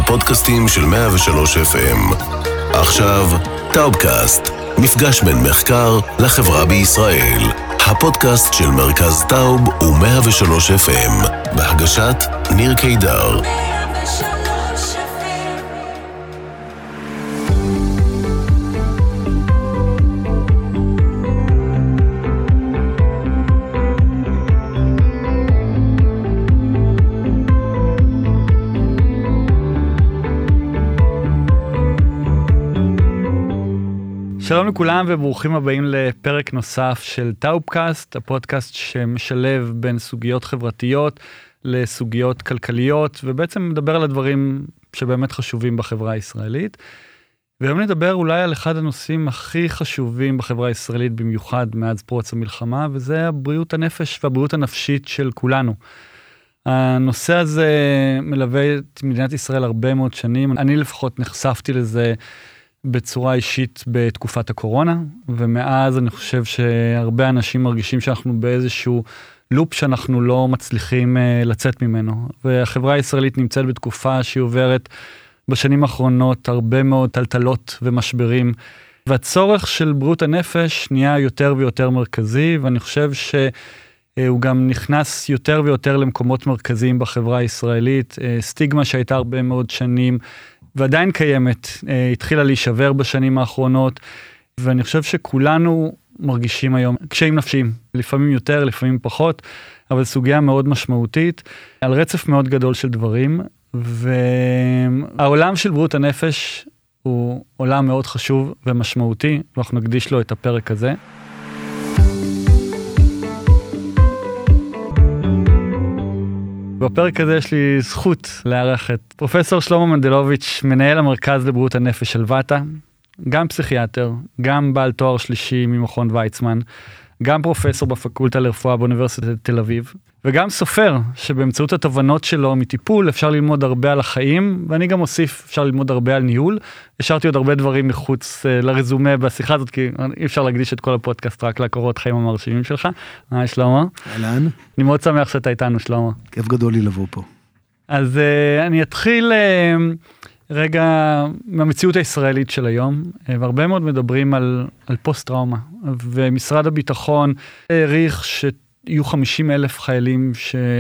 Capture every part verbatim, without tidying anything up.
הפודקאסטים של מאה ושלוש אף אם. עכשיו, טאובקאסט, מפגש בין מחקר לחברה בישראל. הפודקאסט של מרכז טאוב ו-מאה ושלוש אף אם, בהגשת ניר קידר. שלום לכולם וברוכים הבאים לפרק נוסף של טאובקאסט, הפודקאסט שמשלב בין סוגיות חברתיות לסוגיות כלכליות, ובעצם מדבר על הדברים שבאמת חשובים בחברה הישראלית. והיום נדבר אולי על אחד הנושאים הכי חשובים בחברה הישראלית, במיוחד מאז פרוץ המלחמה, וזה הבריאות הנפש והבריאות הנפשית של כולנו. הנושא הזה מלווה את מדינת ישראל הרבה מאוד שנים, אני לפחות נחשפתי לזה בצורה אישית בתקופת הקורונה, ומאז אני חושב שהרבה אנשים מרגישים שאנחנו באיזשהו לופ שאנחנו לא מצליחים לצאת ממנו. והחברה הישראלית נמצאת בתקופה שהיא עוברת בשנים האחרונות הרבה מאוד טלטלות ומשברים, והצורך של בריאות הנפש נהיה יותר ויותר מרכזי, ואני חושב שהוא גם נכנס יותר ויותר למקומות מרכזיים בחברה הישראלית. סטיגמה שהייתה הרבה מאוד שנים, ועדיין קיימת, התחילה להישבר בשנים האחרונות, ואני חושב שכולנו מרגישים היום קשיים נפשיים, לפעמים יותר, לפעמים פחות, אבל סוגיה מאוד משמעותית, על רצף מאוד גדול של דברים, והעולם של בריאות הנפש הוא עולם מאוד חשוב ומשמעותי, ואנחנו נקדיש לו את הפרק הזה. בפרק הזה יש לי זכות לארח את פרופסור שלמה מנדלוביץ', מנהל המרכז לבריאות הנפש של וטה, גם פסיכיאטר, גם בעל תואר שלישי ממכון ויצמן, גם פרופסור בפקולטה לרפואה באוניברסיטת תל אביב, וגם סופר שבאמצעות התובנות שלו מטיפול אפשר ללמוד הרבה על החיים, ואני גם אוסיף אפשר ללמוד הרבה על ניהול. השארתי עוד הרבה דברים מחוץ לרזומה בשיחה הזאת, כי אי אפשר להקדיש את כל הפודקאסט רק לקורות חיים המרשימים שלך. היי שלמה. אהלן. אני מאוד שמח שאתה איתנו, שלמה. כיף גדול לי לבוא פה. אז אני אתחיל רגע מהמציאות הישראלית של היום, והרבה מאוד מדברים על, על פוסט-טראומה, ומשרד הביטחון העריך שיהיו חמישים אלף חיילים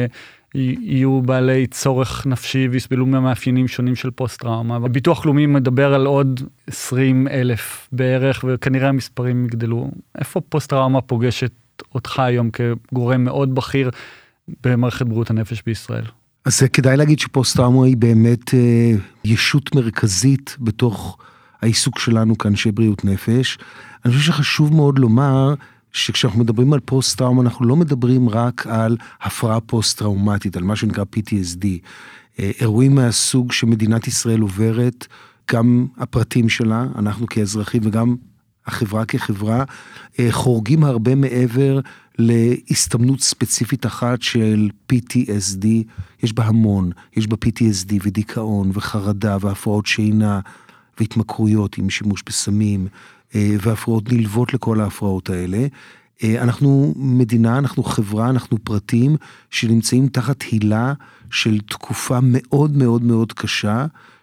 שיהיו בעלי צורך נפשי ויסבלו מהמאפיינים שונים של פוסט-טראומה. הביטוח לאומי מדבר על עוד עשרים אלף בערך, וכנראה המספרים יגדלו. איפה פוסט-טראומה פוגשת אותך היום כגורם מאוד בכיר במערכת בריאות הנפש בישראל? אז כדאי להגיד שפוסט-טראומה היא באמת אה, ישות מרכזית בתוך העיסוק שלנו כאנשי בריאות נפש. אני חושב שחשוב מאוד לומר שכשאנחנו מדברים על פוסט-טראומה, אנחנו לא מדברים רק על הפרעה פוסט-טראומטית, על מה שנקרא פי טי אס די. אה, אירועים מהסוג שמדינת ישראל עוברת, גם הפרטים שלה, אנחנו כאזרחים וגם החברה כחברה, אה, חורגים הרבה מעבר להסתמנות ספציפית אחת של פי טי אס די, יש בה המון, יש בה פי טי אס די ודיכאון וחרדה והפרעות שינה והתמכרויות עם שימוש בסמים והפרעות נלוות לכל ההפרעות האלה. אנחנו מדינה, אנחנו חברה, אנחנו פרטים שנמצאים תחת הילה של תקופה מאוד מאוד מאוד קשה,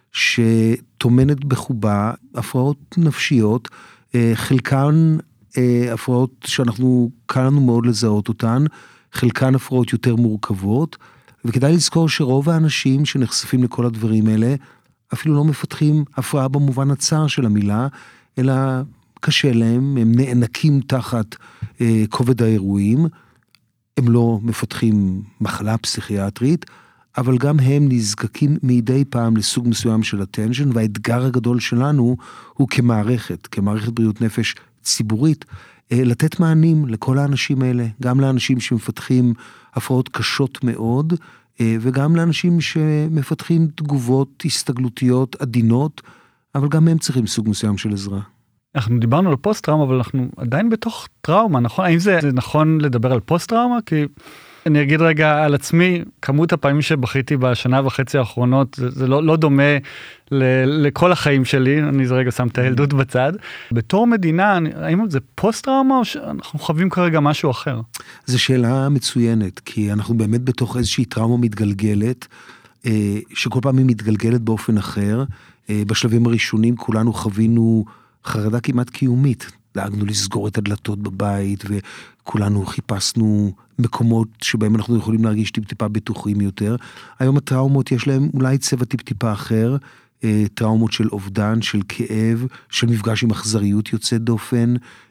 שתומנת בחובה הפרעות נפשיות, חלקן הפרעות שאנחנו, קל לנו מאוד לזהות אותן, חלקן הפרעות יותר מורכבות, וכדאי לזכור שרוב האנשים שנחשפים לכל הדברים האלה, אפילו לא מפתחים הפרעה במובן הצער של המילה, אלא קשה להם, הם נאנקים תחת אה, כובד האירועים, הם לא מפתחים מחלה פסיכיאטרית, אבל גם הם נזקקים מדי פעם לסוג מסוים של attention, והאתגר הגדול שלנו הוא כמערכת, כמערכת בריאות נפש ציבורית, לתת מענים לכל האנשים האלה, גם לאנשים שמפתחים הפרעות קשות מאוד, וגם לאנשים שמפתחים תגובות הסתגלותיות עדינות, אבל גם הם צריכים סוג מסוים של עזרה. אנחנו דיברנו על פוסט-טראומה, אבל אנחנו עדיין בתוך טראומה, נכון? האם זה, זה נכון לדבר על פוסט-טראומה? כי אני אגיד רגע על עצמי, כמות הפעמים שבכיתי בשנה וחצי האחרונות, זה, זה לא, לא דומה ל, לכל החיים שלי, אני זה רגע שם את הילדות בצד. בתור מדינה, האם זה פוסט-טראומה או שאנחנו חווים כרגע משהו אחר? זו שאלה מצוינת, כי אנחנו באמת בתוך איזושהי טראומה מתגלגלת, שכל פעם היא מתגלגלת באופן אחר. בשלבים הראשונים כולנו חווינו חרדה כמעט קיומית. דאגנו לסגור את הדלתות בבית, וכולנו חיפשנו מקומות שבהם אנחנו יכולים להרגיש טיפ-טיפה בטוחים יותר. היום הטראומות יש להם אולי צבע טיפ-טיפה אחר, טראומות של אובדן, של כאב, של מפגש עם אכזריות יוצאת דופן,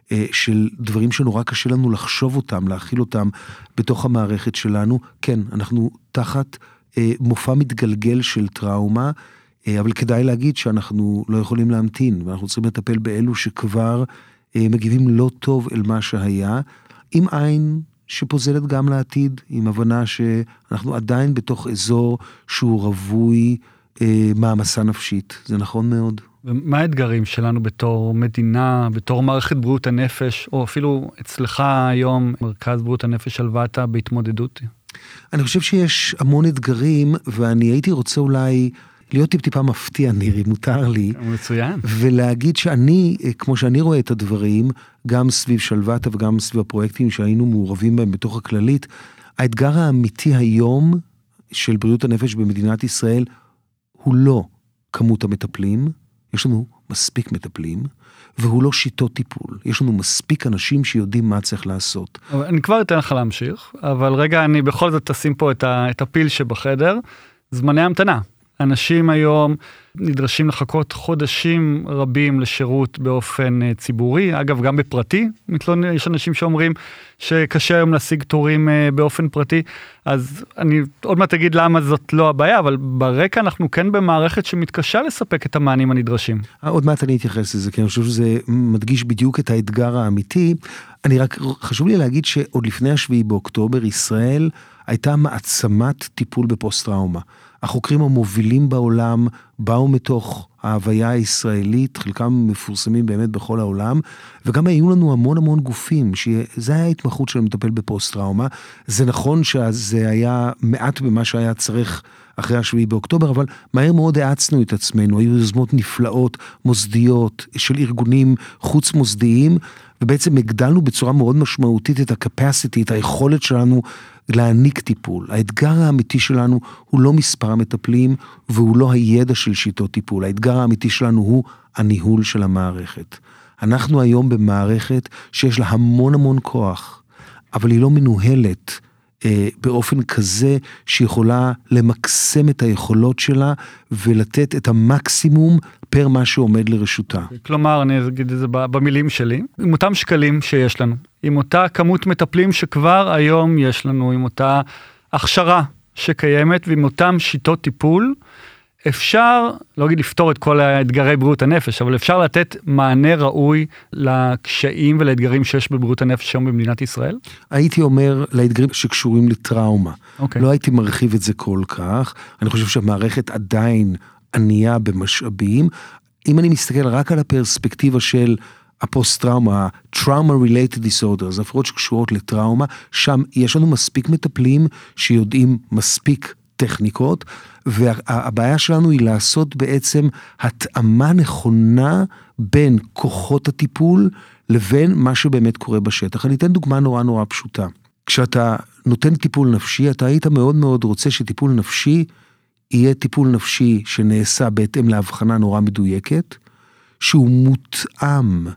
של דברים שנורא קשה לנו לחשוב אותם, להכיל אותם בתוך המערכת שלנו. כן, אנחנו תחת מופע מתגלגל של טראומה, אבל כדאי להגיד שאנחנו לא יכולים להמתין, ואנחנו צריכים לטפל באלו שכבר מגיבים לא טוב אל מה שהיה, עם עין שפוזלת גם לעתיד, עם הבנה שאנחנו עדיין בתוך אזור שהוא רווי מעמסה נפשית. זה נכון מאוד. ומה האתגרים שלנו בתור מדינה, בתור מערכת בריאות הנפש, או אפילו אצלך היום, מרכז בריאות הנפש שלוותה בהתמודדות? אני חושב שיש המון אתגרים, ואני הייתי רוצה אולי להיות טיפ-טיפה מפתיע, נירי, מותר לי. מצוין. ולהגיד שאני, כמו שאני רואה את הדברים, גם סביב שלוותה וגם סביב הפרויקטים שהיינו מעורבים בהם בתוך הכללית, האתגר האמיתי היום של בריאות הנפש במדינת ישראל, הוא לא כמות המטפלים, יש לנו מספיק מטפלים, והוא לא שיטות טיפול. יש לנו מספיק אנשים שיודעים מה צריך לעשות. אני כבר אתן לך להמשיך, אבל רגע, אני בכל זאת תשים פה את הפיל שבחדר, זמני המתנה. אנשים היום נדרשים לחכות חודשים רבים לשירות באופן ציבורי, אגב גם בפרטי, יש אנשים שאומרים שקשה היום להשיג תורים באופן פרטי, אז אני עוד מעט אגיד למה זאת לא הבעיה, אבל ברקע אנחנו כן במערכת שמתקשה לספק את המענים הנדרשים. עוד מעט אני אתייחס לזה, כי אני חושב שזה מדגיש בדיוק את האתגר האמיתי. אני רק חשוב לי להגיד שעוד לפני השביעי באוקטובר, ישראל הייתה מעצמת טיפול בפוסט-טראומה. החוקרים המובילים בעולם באו מתוך ההוויה הישראלית, חלקם מפורסמים באמת בכל העולם, וגם היו לנו המון המון גופים, שזה היה ההתמחות של מטפל בפוסט-טראומה. זה נכון שזה היה מעט במה שהיה צריך אחרי השביעי באוקטובר, אבל מהר מאוד העצנו את עצמנו, היו יוזמות נפלאות, מוסדיות, של ארגונים חוץ מוסדיים, ובעצם הגדלנו בצורה מאוד משמעותית את ה-capacity, את היכולת שלנו להעניק טיפול. האתגר האמיתי שלנו הוא לא מספר המטפלים, והוא לא הידע של שיטות טיפול. האתגר האמיתי שלנו הוא הניהול של המערכת. אנחנו היום במערכת שיש לה המון המון כוח, אבל היא לא מנוהלת אה, באופן כזה שיכולה למקסם את היכולות שלה, ולתת את המקסימום פר מה שעומד לרשותה. כלומר, אני אגיד את זה במילים שלי, עם אותם שקלים שיש לנו, עם אותה כמות מטפלים שכבר היום יש לנו, עם אותה הכשרה שקיימת, ועם אותם שיטות טיפול, אפשר, לא אגיד לפתור את כל האתגרי בריאות הנפש, אבל אפשר לתת מענה ראוי לקשיים ולאתגרים שיש בבריאות הנפש היום במדינת ישראל? הייתי אומר לאתגרים שקשורים לטראומה. Okay. לא הייתי מרחיב את זה כל כך. אני חושב שהמערכת עדיין ענייה במשאבים. אם אני מסתכל רק על הפרספקטיבה של הפוסט-טראומה, Trauma-Related Disorders, הפרעות שקשורות לטראומה, שם יש לנו מספיק מטפלים שיודעים מספיק טכניקות, והבעיה שלנו היא לעשות בעצם התאמה נכונה בין כוחות הטיפול לבין מה שבאמת קורה בשטח. אני אתן דוגמה נורא נורא פשוטה. כשאתה נותן טיפול נפשי, אתה היית מאוד מאוד רוצה שטיפול נפשי יהיה טיפול נפשי שנעשה בהתאם להבחנה נורא מדויקת, שהוא מותאם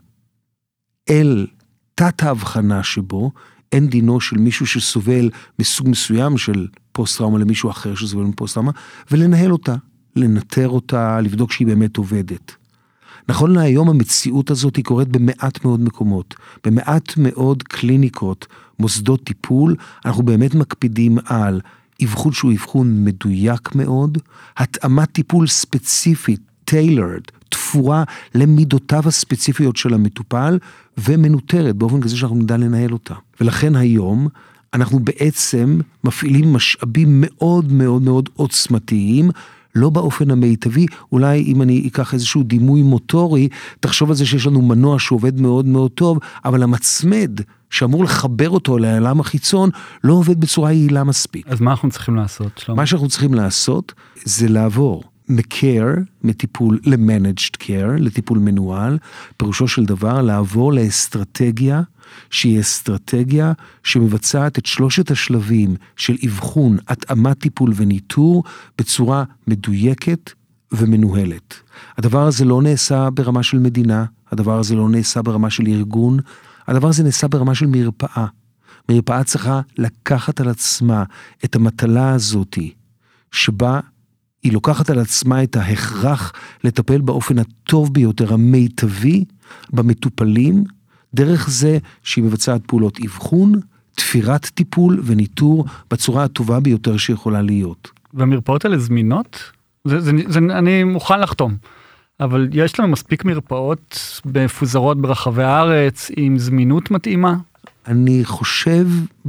אל תת ההבחנה שבו, אין דינו של מישהו שסובל מסוג מסוים של פוסט-טראומה למישהו אחר שסובל מפוסט-טראומה, ולנהל אותה, לנטר אותה, לבדוק שהיא באמת עובדת. נכון להיום המציאות הזאת היא קורית במעט מאוד מקומות, במעט מאוד קליניקות, מוסדות טיפול, אנחנו באמת מקפידים על אבחון שהוא אבחון מדויק מאוד, התאמת טיפול ספציפית, tailored, תפורה למידותיו הספציפיות של המטופל, ומנוטרת באופן כזה שאנחנו נדע לנהל אותה. ולכן היום אנחנו בעצם מפעילים משאבים מאוד מאוד מאוד עוצמתיים, לא באופן המיטבי. אולי אם אני אקח איזשהו דימוי מוטורי, תחשוב על זה שיש לנו מנוע שעובד מאוד מאוד טוב, אבל המצמד שאמור לחבר אותו לעולם החיצון, לא עובד בצורה יעילה מספיק. אז מה אנחנו צריכים לעשות, שלום? מה שאנחנו צריכים לעשות זה לעבור מ-care, מטיפול ל-managed care, לטיפול מנוהל, פירושו של דבר לעבור לאסטרטגיה שהיא אסטרטגיה שמבצעת את שלושת השלבים של אבחון, התאמת טיפול וניטור בצורה מדויקת ומנוהלת. הדבר הזה לא נעשה ברמה של מדינה, הדבר הזה לא נעשה ברמה של ארגון, הדבר הזה נעשה ברמה של מרפאה. מרפאה צריכה לקחת על עצמה את המטלה הזאת, שבה היא לוקחת על עצמה את ההכרח לטפל באופן הטוב ביותר, המיטבי, במטופלים, דרך זה שהיא מבצעת פעולות אבחון, תפירת טיפול וניטור בצורה הטובה ביותר שיכולה להיות. והמרפאות האלה זמינות? זה, זה, זה, אני מוכן לחתום. אבל יש לנו מספיק מרפאות מפוזרות ברחבי הארץ עם זמינות מתאימה? אני חושב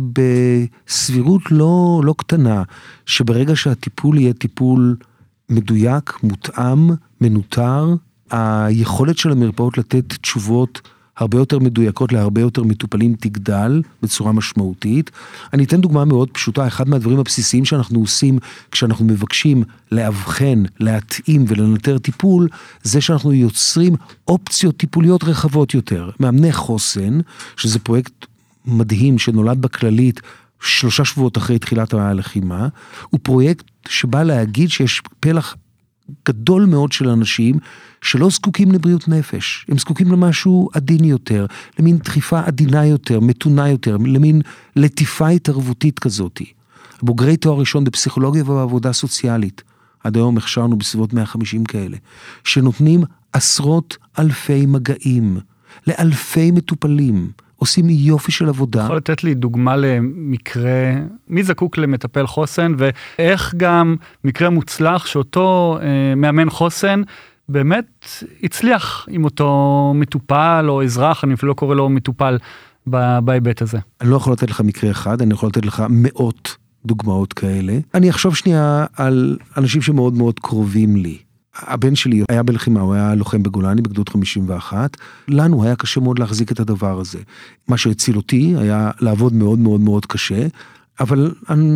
בסבירות לא, לא קטנה, שברגע שהטיפול יהיה טיפול מדויק, מותאם, מנוטר, היכולת של המרפאות לתת תשובות הרבה יותר מדויקות להרבה יותר מטופלים תגדל בצורה משמעותית. אני אתן דוגמה מאוד פשוטה, אחד מהדברים הבסיסיים שאנחנו עושים כשאנחנו מבקשים להבחן, להתאים ולנטר טיפול, זה שאנחנו יוצרים אופציות טיפוליות רחבות יותר. מאמני חוסן, שזה פרויקט מדהים שנולד בכללית שלושה שבועות אחרי תחילת הלחימה, הוא פרויקט שבא להגיד שיש פלח גדול מאוד של אנשים שלא זקוקים לבריאות נפש, הם זקוקים למשהו עדין יותר, למין דחיפה עדינה יותר, מתונה יותר, למין לטיפה התערבותית כזאת. בוגרי תואר ראשון בפסיכולוגיה ובעבודה סוציאלית, עד היום הכשרנו בסביבות מאה וחמישים כאלה, שנותנים עשרות אלפי מגעים, לאלפי מטופלים, עושים יופי של עבודה. יכול לתת לי דוגמה למקרה, מי זקוק למטפל חוסן, ואיך גם מקרה מוצלח שאותו אה, מאמן חוסן, באמת הצליח עם אותו מטופל או אזרח, אני אפילו לא קורא לו מטופל בהיבט הזה. אני לא יכול לתת לך מקרה אחד, אני יכול לתת לך מאות דוגמאות כאלה. אני אחשוב שנייה על אנשים שמאוד מאוד קרובים לי. הבן שלי היה בלחימה, הוא היה לוחם בגולני בגדוד חמישים ואחת, לנו היה קשה מאוד להחזיק את הדבר הזה. מה שהציל אותי היה לעבוד מאוד מאוד מאוד קשה, אבל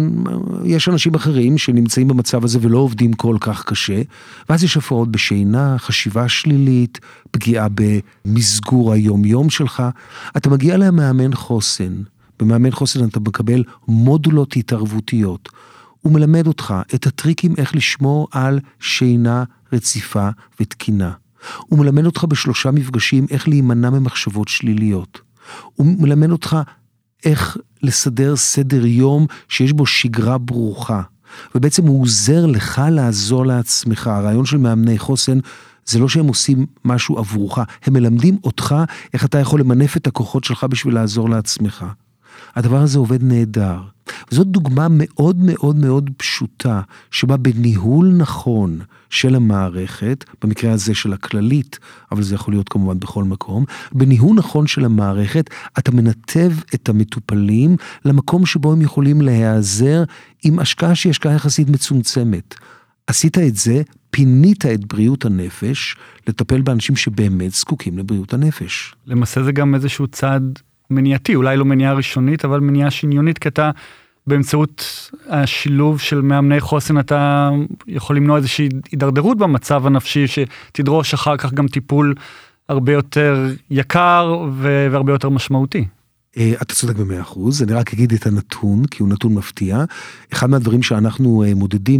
יש אנשים אחרים שנמצאים במצב הזה ולא עובדים כל כך קשה, ואז יש הפרעות בשינה, חשיבה שלילית, פגיעה במסגור היום-יום שלך. אתה מגיע למאמן חוסן, במאמן חוסן אתה מקבל מודולות התערבותיות, הוא מלמד אותך את הטריקים איך לשמור על שינה רציפה ותקינה. הוא מלמד אותך בשלושה מפגשים איך להימנע ממחשבות שליליות. הוא מלמד אותך איך לסדר סדר יום שיש בו שגרה ברוכה. ובעצם הוא עוזר לך לעזור לעצמך. הרעיון של מאמני חוסן זה לא שהם עושים משהו עבורך, הם מלמדים אותך איך אתה יכול למנף את הכוחות שלך בשביל לעזור לעצמך. הדבר הזה עובד נהדר. וזאת דוגמה מאוד מאוד מאוד פשוטה, שבה בניהול נכון של המערכת, במקרה הזה של הכללית, אבל זה יכול להיות כמובן בכל מקום, בניהול נכון של המערכת, אתה מנתב את המטופלים למקום שבו הם יכולים להיעזר עם השקעה שהיא השקעה יחסית מצומצמת. עשית את זה, פינית את בריאות הנפש, לטפל באנשים שבאמת זקוקים לבריאות הנפש. למעשה זה גם איזשהו צעד מניעתי, אולי לא מניעה ראשונית, אבל מניעה שניונית, כי אתה באמצעות השילוב של מאמני חוסן, אתה יכול למנוע איזושהי הידרדרות במצב הנפשי, שתדרוש אחר כך גם טיפול הרבה יותר יקר והרבה יותר משמעותי. אתה צודק במאה אחוז, אני רק אגיד את הנתון, כי הוא נתון מפתיע. אחד מהדברים שאנחנו מודדים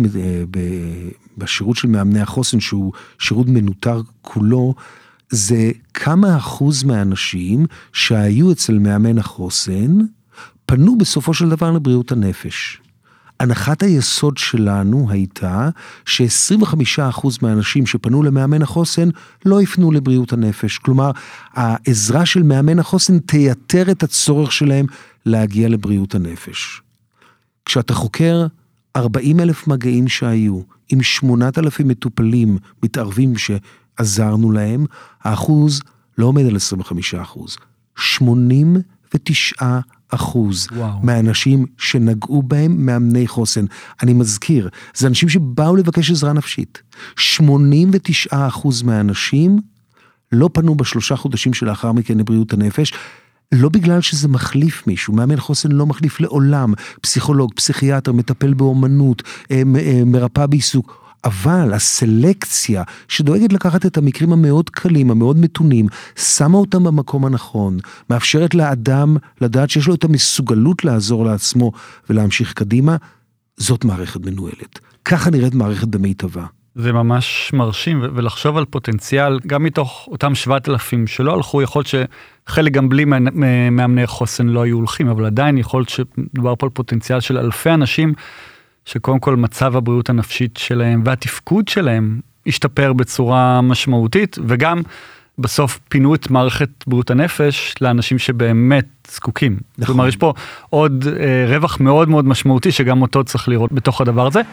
בשירות של מאמני החוסן, שהוא שירות מנוטר כולו, זה כמה אחוז מהאנשים שהיו אצל מאמן החוסן, פנו בסופו של דבר לבריאות הנפש. הנחת היסוד שלנו הייתה ש-עשרים וחמישה אחוז מהאנשים שפנו למאמן החוסן לא יפנו לבריאות הנפש. כלומר, העזרה של מאמן החוסן תייתר את הצורך שלהם להגיע לבריאות הנפש. כשאתה חוקר ארבעים אלף מגעים שהיו, עם שמונת אלפים מטופלים מתערבים שעזרנו להם, האחוז לא עומד על עשרים וחמישה אחוז. שמונים ותשעה אחוז וואו. מהאנשים שנגעו בהם מאמני חוסן. אני מזכיר, זה אנשים שבאו לבקש עזרה נפשית. שמונים ותשעה אחוז מהאנשים לא פנו בשלושה חודשים שלאחר מכן לבריאות הנפש, לא בגלל שזה מחליף מישהו, מאמן חוסן לא מחליף לעולם, פסיכולוג, פסיכיאטר, מטפל באומנות, מרפא בעיסוק, אבל הסלקציה שדואגת לקחת את המקרים המאוד קלים, המאוד מתונים, שמה אותם במקום הנכון, מאפשרת לאדם לדעת שיש לו את המסוגלות לעזור לעצמו ולהמשיך קדימה, זאת מערכת מנוהלת. ככה נראית מערכת במיטבה. זה ממש מרשים, ולחשוב על פוטנציאל, גם מתוך אותם שבעת אלפים שלא הלכו, יכול להיות שחלק גם בלי מאמני חוסן לא היו הולכים, אבל עדיין יכול להיות שדובר פה על פוטנציאל של אלפי אנשים, שקודם כל מצב הבריאות הנפשית שלהם והתפקוד שלהם השתפר בצורה משמעותית, וגם בסוף פינו את מערכת בריאות הנפש לאנשים שבאמת זקוקים. נכון. כלומר, יש פה עוד אה, רווח מאוד מאוד משמעותי, שגם אותו צריך לראות בתוך הדבר הזה.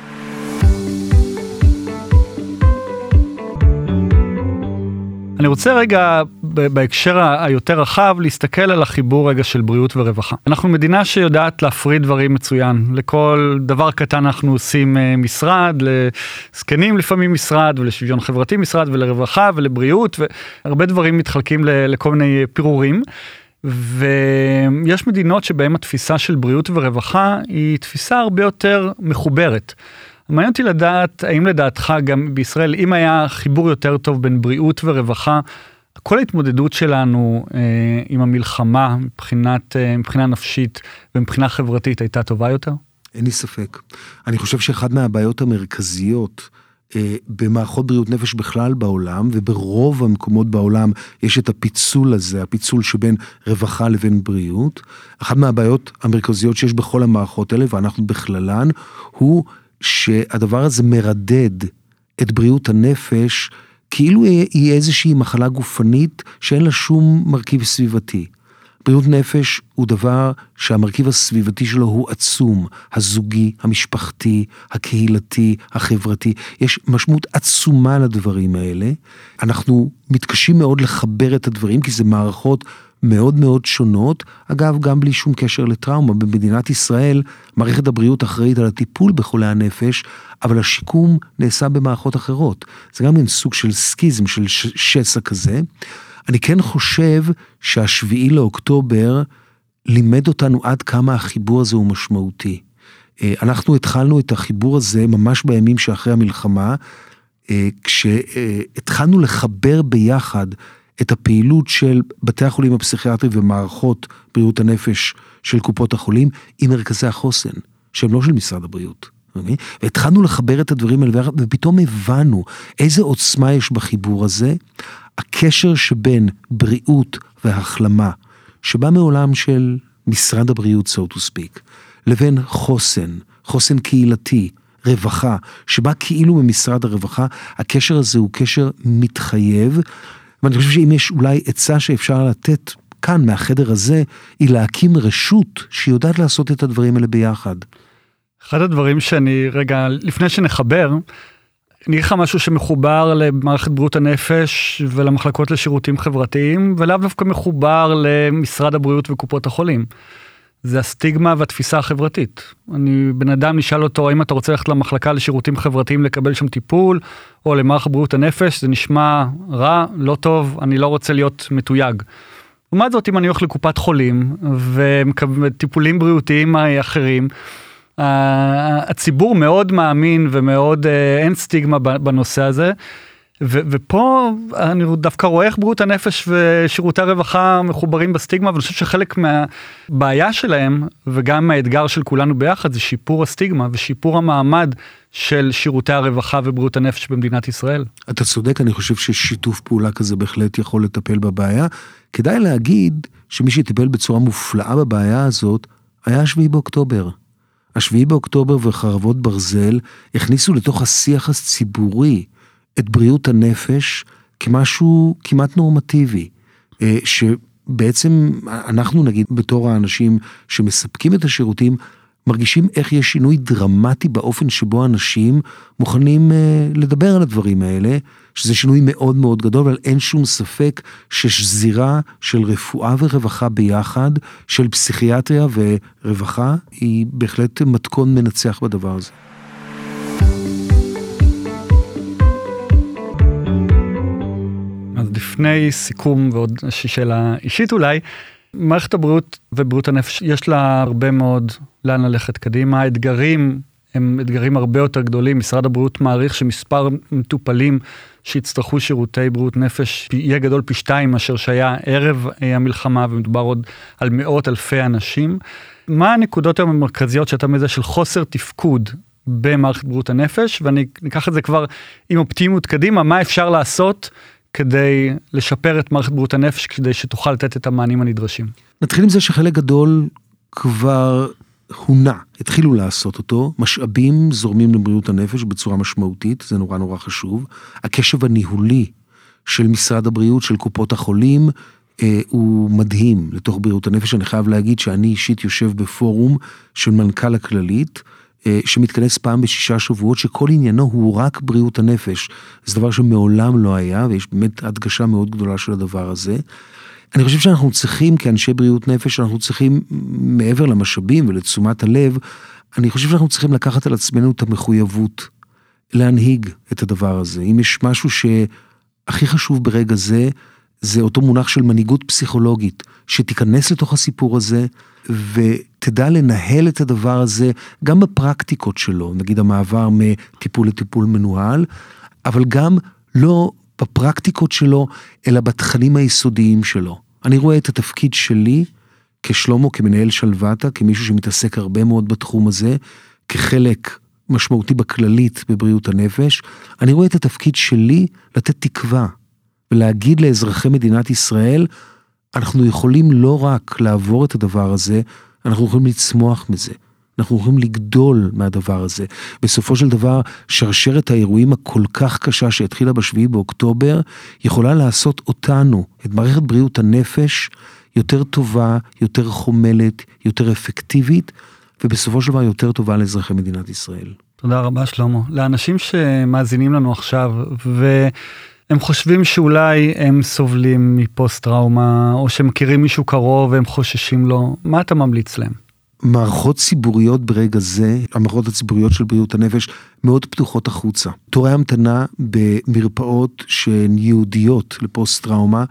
אני רוצה רגע, בהקשר היותר רחב, להסתכל על החיבור רגע של בריאות ורווחה. אנחנו מדינה שיודעת להפריד דברים מצוין. לכל דבר קטן אנחנו עושים משרד, לזקנים לפעמים משרד, ולשוויון חברתי משרד, ולרווחה ולבריאות, והרבה דברים מתחלקים לכל מיני פירורים. ויש מדינות שבהן התפיסה של בריאות ורווחה היא תפיסה הרבה יותר מחוברת. מעניין אותי לדעת, האם לדעתך גם בישראל, אם היה חיבור יותר טוב בין בריאות ורווחה, כל ההתמודדות שלנו אה, עם המלחמה, מבחינת, אה, מבחינה נפשית ומבחינה חברתית, הייתה טובה יותר? אין לי ספק. אני חושב שאחד מהבעיות המרכזיות אה, במערכות בריאות נפש בכלל בעולם, וברוב המקומות בעולם יש את הפיצול הזה, הפיצול שבין רווחה לבין בריאות. אחת מהבעיות המרכזיות שיש בכל המערכות האלה, ואנחנו בכללן, הוא שהדבר הזה מרדד את בריאות הנפש, כאילו היא איזושהי מחלה גופנית שאין לה שום מרכיב סביבתי. בריאות נפש הוא דבר שהמרכיב הסביבתי שלו הוא עצום, הזוגי, המשפחתי, הקהילתי, החברתי. יש משמעות עצומה לדברים האלה. אנחנו מתקשים מאוד לחבר את הדברים, כי זה מערכות מאוד מאוד שונות, אגב גם בלי שום קשר לטראומה. במדינת ישראל מערכת הבריאות אחראית על הטיפול בחולי הנפש, אבל השיקום נעשה במערכות אחרות. זה גם אין סוג של סקיזם, של שסע כזה. אני כן חושב שהשביעי לאוקטובר לימד אותנו עד כמה החיבור הזה הוא משמעותי. אנחנו התחלנו את החיבור הזה ממש בימים שאחרי המלחמה, כשהתחלנו לחבר ביחד את הפעילות של בתי החולים הפסיכיאטריים ומערכות בריאות הנפש של קופות החולים עם מרכזי החוסן, שהם לא של משרד הבריאות. והתחלנו לחבר את הדברים האלה, ופתאום הבנו איזה עוצמה יש בחיבור הזה, הקשר שבין בריאות והחלמה, שבא מעולם של משרד הבריאות, so to speak, לבין חוסן, חוסן קהילתי, רווחה, שבא כאילו ממשרד הרווחה, הקשר הזה הוא קשר מתחייב, ואני חושב שאם יש אולי עצה שאפשר לתת כאן מהחדר הזה, היא להקים רשות שיודעת לעשות את הדברים האלה ביחד. אחד הדברים שאני, רגע, לפני שנחבר, אני אגיד לך משהו שמחובר למערכת בריאות הנפש ולמחלקות לשירותים חברתיים, ולאו דווקא מחובר למשרד הבריאות וקופות החולים. זה הסטיגמה והתפיסה החברתית. אני, בן אדם נשאל אותו, האם אתה רוצה ללכת למחלקה לשירותים חברתיים לקבל שם טיפול, או למערכת בריאות הנפש, זה נשמע רע, לא טוב, אני לא רוצה להיות מתויג. לעומת זאת, אם אני הולך לקופת חולים, וטיפולים בריאותיים אחרים, הציבור מאוד מאמין ומאוד אין סטיגמה בנושא הזה, ו- ופה אני דווקא רואה איך בריאות הנפש ושירותי הרווחה מחוברים בסטיגמה, ואני חושב שחלק מהבעיה שלהם, וגם מהאתגר של כולנו ביחד, זה שיפור הסטיגמה ושיפור המעמד של שירותי הרווחה ובריאות הנפש במדינת ישראל. אתה צודק, אני חושב ששיתוף פעולה כזה בהחלט יכול לטפל בבעיה. כדאי להגיד שמי שטיפל בצורה מופלאה בבעיה הזאת, היה השביעי באוקטובר. השביעי באוקטובר וחרבות ברזל הכניסו לתוך השיח הציבורי את בריאות הנפש כמשהו כמעט נורמטיבי, שבעצם אנחנו נגיד בתור האנשים שמספקים את השירותים, מרגישים איך יש שינוי דרמטי באופן שבו אנשים מוכנים לדבר על הדברים האלה, שזה שינוי מאוד מאוד גדול, אבל אין שום ספק ששזירה של רפואה ורווחה ביחד, של פסיכיאטריה ורווחה, היא בהחלט מתכון מנצח בדבר הזה. אז לפני סיכום ועוד שאלה אישית אולי, מערכת הבריאות ובריאות הנפש יש לה הרבה מאוד לאן ללכת קדימה, האתגרים הם אתגרים הרבה יותר גדולים. משרד הבריאות מעריך שמספר מטופלים שיצטרכו שירותי בריאות נפש יהיה גדול פי שתיים מאשר שהיה ערב המלחמה, ומדובר עוד על מאות אלפי אנשים. מה הנקודות המרכזיות שאתה מזה של חוסר תפקוד במערכת בריאות הנפש, ואני אקח את זה כבר עם אופטימיות קדימה, מה אפשר לעשות כדי לשפר את מערכת בריאות הנפש, כדי שתוכל לתת את המענים הנדרשים? נתחיל עם זה שחלק גדול כבר הונע, התחילו לעשות אותו, משאבים זורמים לבריאות הנפש בצורה משמעותית, זה נורא נורא חשוב. הקשב הניהולי של משרד הבריאות, של קופות החולים, אה, הוא מדהים לתוך בריאות הנפש. אני חייב להגיד שאני אישית יושב בפורום של מנכ"ל הכללית, אה, שמתכנס פעם בשישה שבועות, שכל עניינו הוא רק בריאות הנפש. זה דבר שמעולם לא היה, ויש באמת הדגשה מאוד גדולה של הדבר הזה. אני חושב שאנחנו צריכים, כאנשי בריאות נפש, אנחנו צריכים, מעבר למשאבים ולתשומת הלב, אני חושב שאנחנו צריכים לקחת על עצמנו את המחויבות, להנהיג את הדבר הזה. אם יש משהו שהכי חשוב ברגע זה, זה אותו מונח של מנהיגות פסיכולוגית, שתיכנס לתוך הסיפור הזה, ותדע לנהל את הדבר הזה, גם בפרקטיקות שלו, נגיד המעבר מטיפול לטיפול מנוהל, אבל גם לא בפרקטיקות שלו, אלא בתכנים היסודיים שלו. אני רואה את התפקיד שלי, כשלמה, כמנהל שלוותה, כמישהו שמתעסק הרבה מאוד בתחום הזה, כחלק משמעותי בכללית בבריאות הנפש, אני רואה את התפקיד שלי לתת תקווה, ולהגיד לאזרחי מדינת ישראל, אנחנו יכולים לא רק לעבור את הדבר הזה, אנחנו יכולים לצמוח מזה. אנחנו יכולים לגדול מהדבר הזה. בסופו של דבר, שרשרת האירועים הכל כך קשה שהתחילה בשביעי באוקטובר, יכולה לעשות אותנו, את מערכת בריאות הנפש, יותר טובה, יותר חומלת, יותר אפקטיבית, ובסופו של דבר יותר טובה לאזרחי מדינת ישראל. תודה רבה שלמה. לאנשים שמאזינים לנו עכשיו, והם חושבים שאולי הם סובלים מפוסט טראומה, או שמכירים מישהו קרוב והם חוששים לו, מה אתה ממליץ להם? מערכות ציבוריות ברגע זה, המערכות הציבוריות של בריאות הנפש, מאוד פתוחות החוצה. תורי המתנה במרפאות שהן יהודיות לפוסט טראומה,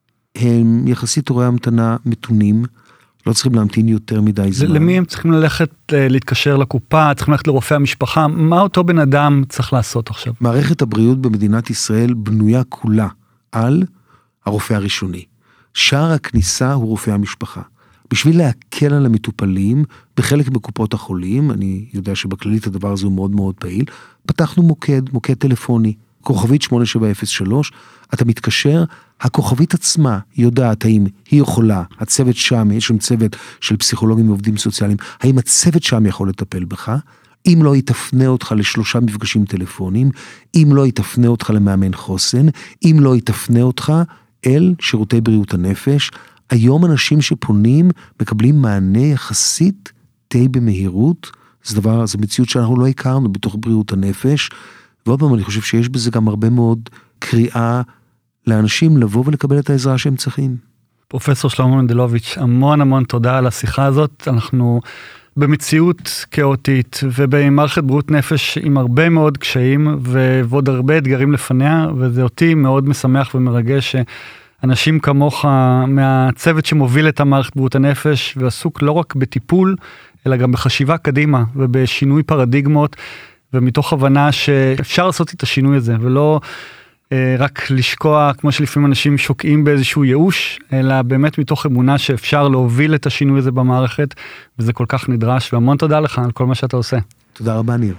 הם יחסית תורי המתנה מתונים, לא צריכים להמתין יותר מדי זמן. למי הם צריכים ללכת להתקשר לקופה, צריכים ללכת לרופא המשפחה, מה אותו בן אדם צריך לעשות עכשיו? מערכת הבריאות במדינת ישראל בנויה כולה על הרופא הראשוני. שער הכניסה הוא רופא המשפחה. בשביל להקל על המטופלים, בחלק בקופות החולים, אני יודע שבכללית הדבר הזה הוא מאוד מאוד פעיל, פתחנו מוקד, מוקד טלפוני, כוכבית שמונה שבע אפס שלוש, אתה מתקשר, הכוכבית עצמה יודעת האם היא יכולה, הצוות שם, יש שם צוות של פסיכולוגים ועובדים סוציאליים, האם הצוות שם יכול לטפל בך, אם לא יתפנה אותך לשלושה מפגשים טלפונים, אם לא יתפנה אותך למאמן חוסן, אם לא יתפנה אותך אל שירותי בריאות הנפש, היום אנשים שפונים מקבלים מענה יחסית די במהירות, זה דבר, זה מציאות שאנחנו לא הכרנו בתוך בריאות הנפש, ועוד פעם אני חושב שיש בזה גם הרבה מאוד קריאה לאנשים לבוא ולקבל את העזרה שהם צריכים. פרופסור שלמה מנדלוביץ', המון המון תודה על השיחה הזאת, אנחנו במציאות כאוטית ובמערכת בריאות נפש עם הרבה מאוד קשיים ועוד הרבה אתגרים לפניה, וזה אותי מאוד משמח ומרגש אנשים כמוך מהצוות שמוביל את המערכת בריאות הנפש, ועסוק לא רק בטיפול, אלא גם בחשיבה קדימה, ובשינוי פרדיגמות, ומתוך הבנה שאפשר לעשות את השינוי הזה, ולא אה, רק לשקוע, כמו שלפעמים אנשים שוקעים באיזשהו ייאוש, אלא באמת מתוך אמונה שאפשר להוביל את השינוי הזה במערכת, וזה כל כך נדרש, והמון תודה לך על כל מה שאתה עושה. תודה רבה, ניר.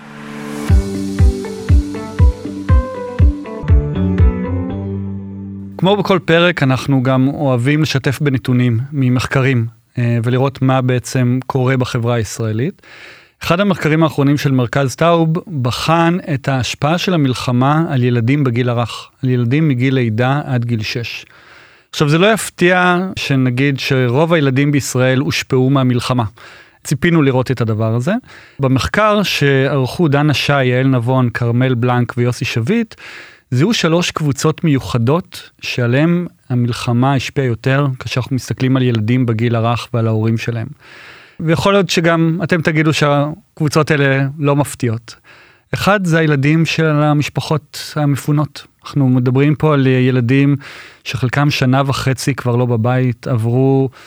כמו בכל פרק, אנחנו גם אוהבים לשתף בנתונים ממחקרים, ולראות מה בעצם קורה בחברה הישראלית. אחד המחקרים האחרונים של מרכז טאוב בחן את ההשפעה של המלחמה על ילדים בגיל הרך, על ילדים מגיל לידה עד גיל שש. עכשיו, זה לא יפתיע שנגיד שרוב הילדים בישראל הושפעו מהמלחמה. ציפינו לראות את הדבר הזה. במחקר שערכו דנה שי, יעל נבון, קרמל בלנק ויוסי שביט, זהו שלוש קבוצות מיוחדות שעליהם המלחמה השפיעה יותר, כאשר אנחנו מסתכלים על ילדים בגיל הרך ועל ההורים שלהם. ויכול להיות שגם אתם תגידו שהקבוצות האלה לא מפתיעות. אחד זה הילדים של המשפחות המפונות. אנחנו מדברים פה על ילדים שחלקם שנה וחצי כבר לא בבית, עברו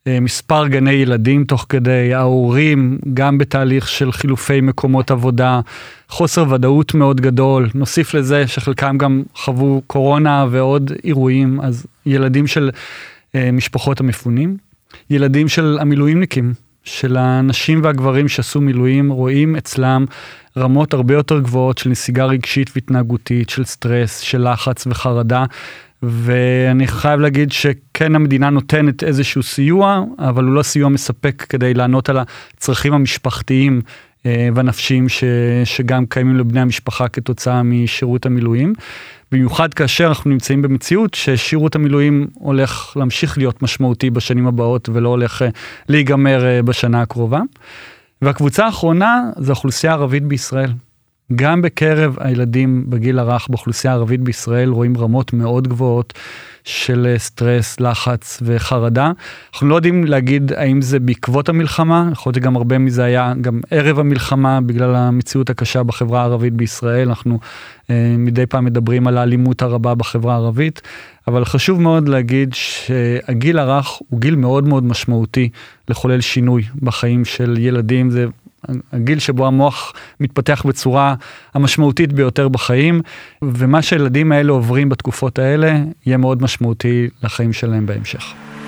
מספר גני ילדים תוך כדי, ההורים גם בתהליך של חילופי מקומות עבודה, חוסר ודאות מאוד גדול, נוסיף לזה שחלקם גם חוו קורונה ועוד אירועים, אז ילדים של משפחות המפונים, ילדים של המילואימניקים, של האנשים והגברים שעשו מילואים, רואים אצלם רמות הרבה יותר גבוהות של נסיגה רגשית והתנהגותית, של סטרס, של לחץ וחרדה, ואני חייב להגיד שכן המדינה נותנת איזשהו סיוע, אבל הוא לא סיוע מספק כדי לענות על הצרכים המשפחתיים והנפשיים ש, שגם קיימים לבני המשפחה כתוצאה משירות המילואים. במיוחד כאשר אנחנו נמצאים במציאות ששירות המילואים הולך להמשיך להיות משמעותי בשנים הבאות ולא הולך להיגמר בשנה הקרובה. והקבוצה האחרונה זה האוכלוסייה הערבית בישראל. גם בקרב הילדים בגיל הרך באוכלוסייה הערבית בישראל רואים רמות מאוד גבוהות של סטרס, לחץ וחרדה. אנחנו לא יודעים להגיד האם זה בעקבות המלחמה, יכול להיות גם הרבה מזה היה גם ערב המלחמה בגלל המציאות הקשה בחברה הערבית בישראל, אנחנו אה, מדי פעם מדברים על האלימות הרבה בחברה הערבית, אבל חשוב מאוד להגיד שהגיל הרך הוא גיל מאוד מאוד משמעותי לחולל שינוי בחיים של ילדים, זה הגיל שבו המוח מתפתח בצורה המשמעותית ביותר בחיים, ומה שהילדים האלה עוברים בתקופות האלה, יהיה מאוד משמעותי לחיים שלהם בהמשך.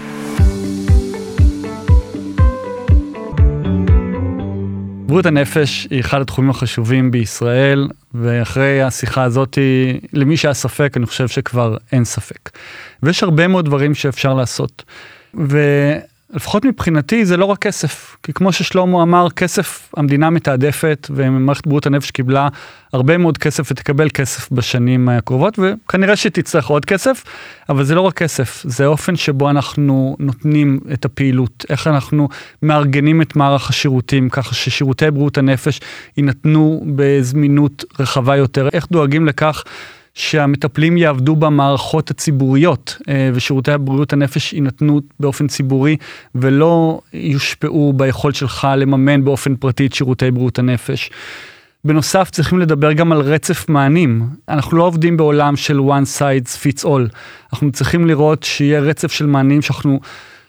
בריאות הנפש היא אחד התחומים החשובים בישראל, ואחרי השיחה הזאת, למי שהיה ספק, אני חושב שכבר אין ספק. ויש הרבה מאוד דברים שאפשר לעשות. ו... לפחות מבחינתי זה לא רק כסף, כי כמו ששלמה אמר, כסף המדינה מתעדפת, ומערכת בריאות הנפש קיבלה הרבה מאוד כסף ותקבל כסף בשנים הקרובות, וכנראה שתצטרך עוד כסף, אבל זה לא רק כסף, זה האופן שבו אנחנו נותנים את הפעילות, איך אנחנו מארגנים את מערך השירותים, ככה ששירותי בריאות הנפש יינתנו בזמינות רחבה יותר, איך דואגים לכך שהמטפלים יעבדו במערכות הציבוריות, ושירותי הבריאות הנפש יינתנו באופן ציבורי, ולא יושפעו ביכולת שלך לממן באופן פרטי את שירותי בריאות הנפש. בנוסף, צריכים לדבר גם על רצף מענים. אנחנו לא עובדים בעולם של one size fits all. אנחנו צריכים לראות שיהיה רצף של מענים שאנחנו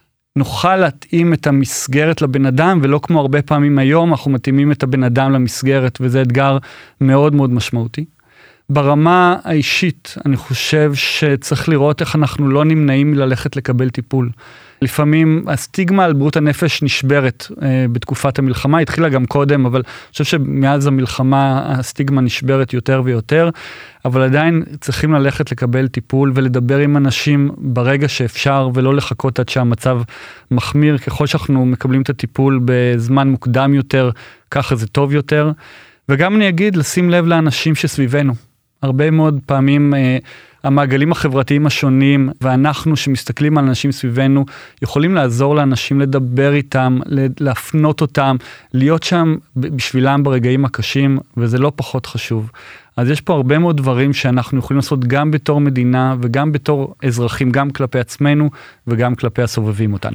נוכל להתאים את המסגרת לבן אדם, ולא כמו הרבה פעמים היום, אנחנו מתאימים את הבן אדם למסגרת, וזה אתגר מאוד מאוד משמעותי. ברמה האישית, אני חושב שצריך לראות איך אנחנו לא נמנעים ללכת לקבל טיפול. לפעמים הסטיגמה על בריאות הנפש נשברת אה, בתקופת המלחמה, התחילה גם קודם, אבל אני חושב שמאז המלחמה הסטיגמה נשברת יותר ויותר, אבל עדיין צריכים ללכת לקבל טיפול ולדבר עם אנשים ברגע שאפשר, ולא לחכות עד שהמצב מחמיר. ככל שאנחנו מקבלים את הטיפול בזמן מוקדם יותר, ככה זה טוב יותר. וגם אני אגיד, לשים לב לאנשים שסביבנו. הרבה מאוד פעמים אה, המעגלים החברתיים השונים, ואנחנו שמסתכלים על אנשים סביבנו, יכולים לעזור לאנשים לדבר איתם, להפנות אותם, להיות שם בשבילם ברגעים הקשים, וזה לא פחות חשוב. אז יש פה הרבה מאוד דברים שאנחנו יכולים לעשות גם בתור מדינה, וגם בתור אזרחים, גם כלפי עצמנו, וגם כלפי הסובבים אותנו.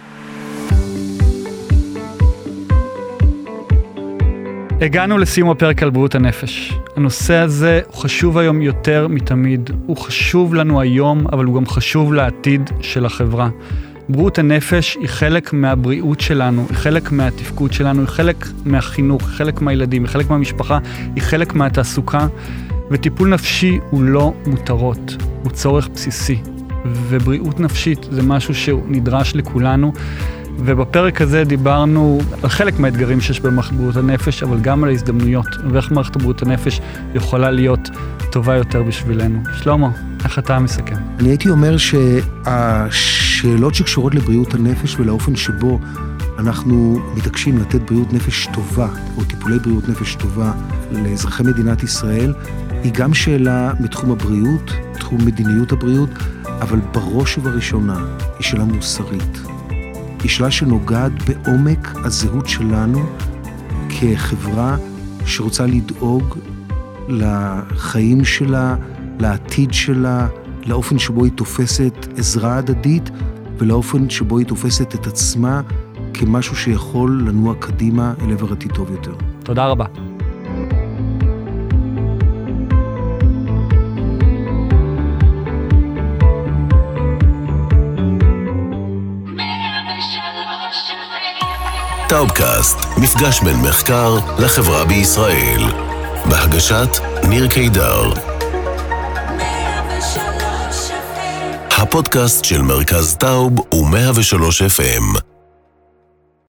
הגענו לסיום הפרק על בריאות הנפש. הנושא הזה הוא חשוב היום יותר מתמיד. הוא חשוב לנו היום, אבל הוא גם חשוב לעתיד של החברה. בריאות הנפש היא חלק מהבריאות שלנו, היא חלק מהתפקוד שלנו, היא חלק מהחינוך, היא חלק מהילדים, היא חלק מהמשפחה, היא חלק מהתעסוקה. וטיפול נפשי הוא לא מותרות, הוא צורך בסיסי. ובריאות נפשית זה משהו שהוא נדרש לכולנו. ובפרק הזה דיברנו על חלק מהאתגרים שיש במערכת בריאות הנפש, אבל גם על ההזדמנויות, ואיך מערכת בריאות הנפש יכולה להיות טובה יותר בשבילנו. שלמה, איך אתה מסכם? אני הייתי אומר שהשאלות שקשורות לבריאות הנפש ולאופן שבו אנחנו מתעקשים לתת בריאות נפש טובה, או טיפולי בריאות נפש טובה לאזרחי מדינת ישראל, היא גם שאלה מתחום הבריאות, תחום מדיניות הבריאות, אבל בראש ובראשונה היא שאלה מוסרית. היא שאלה שנוגעת בעומק הזהות שלנו כחברה שרוצה לדאוג לחיים שלה, לעתיד שלה, לאופן שבו היא תופסת עזרה הדדית, ולאופן שבו היא תופסת את עצמה כמשהו שיכול לנוע קדימה אל עבר עתיד טוב יותר. תודה רבה. Never shall טאובקאסט, מפגש בין מחקר לחברה בישראל. בהגשת ניר קידר. הפודקאסט של מרכז טאוב ו-מאה ושלוש אף אם.